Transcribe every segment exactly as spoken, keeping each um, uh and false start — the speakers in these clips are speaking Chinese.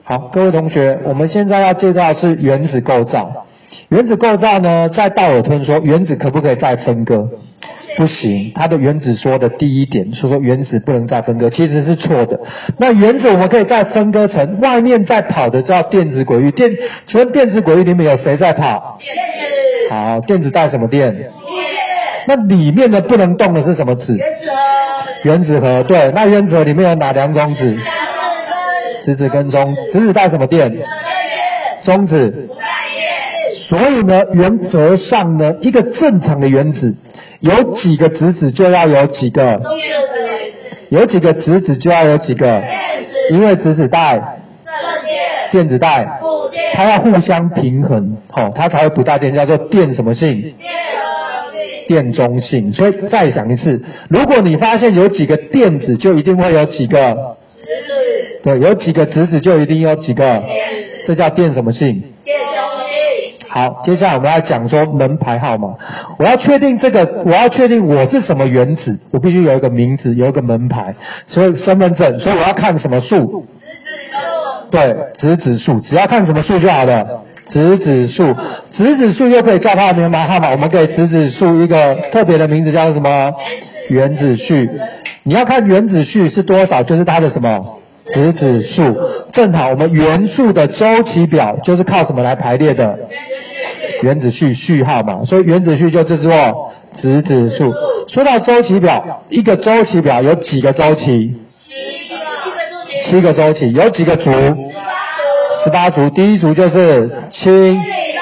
好，各位同学，我们现在要介绍的是原子构造。原子构造呢，在道尔顿说原子可不可以再分割？不行，他的原子说的第一点说说原子不能再分割，其实是错的。那原子我们可以再分割成外面在跑的叫电子轨域。电，请问电子轨域里面有谁在跑？ 电子。 好，电子带什么电？ 电。 那里面的不能动的是什么子？ 原子核。 原子核，对。那原子核里面有哪两种子？质子跟中子。质子带什么电？中子。所以呢，原则上呢，一个正常的原子有几个质子就要有几个，有几个质子就要有几个，因为质子带电子带，它要互相平衡，哦，它才会不带电，叫做电什么性？电中性。所以再想一次，如果你发现有几个电子，就一定会有几个，对，有几个质子就一定有几个，这叫电什么性？ 电中性。 好，接下来我们要讲说门牌号码。我要确定这个，我要确定我是什么原子，我必须有一个名字，有一个门牌，所以身份证，所以我要看什么数？对，质子数，只要看什么数就好了。质子数，质子数又可以叫它的门牌号码，我们给质子数一个特别的名字，叫做什么？原子序。你要看原子序是多少，就是它的什么？质子数。正好我们元素的周期表就是靠什么来排列的？原子序序号嘛，所以原子序就叫做质子数。说到周期表，一个周期表有几个周期？七个周期。有几个族？十八族。第一族就是氢。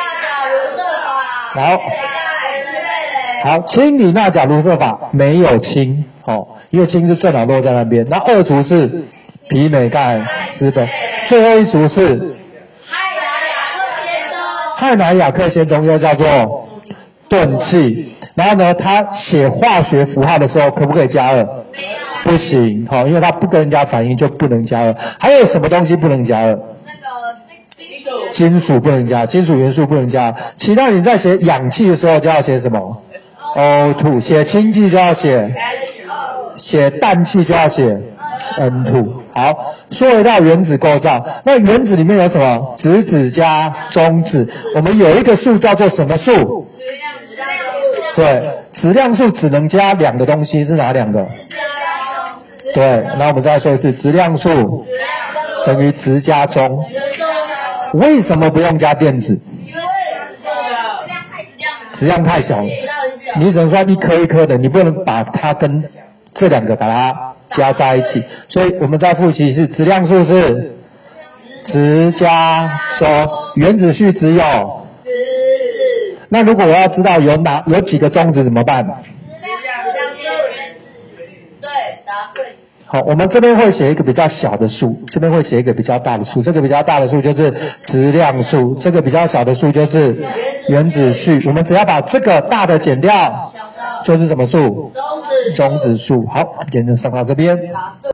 好，好，氢锂钠钾卢瑟法没有氢，哦，因为氢是正好落在那边。那二族是铍镁钙锶钡，最后一族是氦氖氩氪氙中，又叫做钝气。然后呢，它写化学符号的时候可不可以加二？不行，好，因为它不跟人家反应就不能加二。还有什么东西不能加二？金属不能加，金属元素不能加。其他你在写氧气的时候就要写什么 ？O 二， 写氢气就要写，写氮气就要写 N 二。好，说回到原子构造，那原子里面有什么？质子加中子。我们有一个数叫做什么数？对，质量数只能加两个东西，是哪两个？对，那我们再说一次，质量数等于质加中。为什么不用加电子？质量太小了，你只能说一颗一颗的，你不能把它跟这两个把它加在一起。所以我们再复习一次，质量数是质加中，原子序只有。那如果我要知道有哪有几个中子怎么办？ 对，答对。 好，我们这边会写一个比较小的数，这边会写一个比较大的数，这个比较大的数就是质量数，这个比较小的数就是原子序。我们只要把这个大的减掉，就是什么数？中子数。好，今天就上到这边。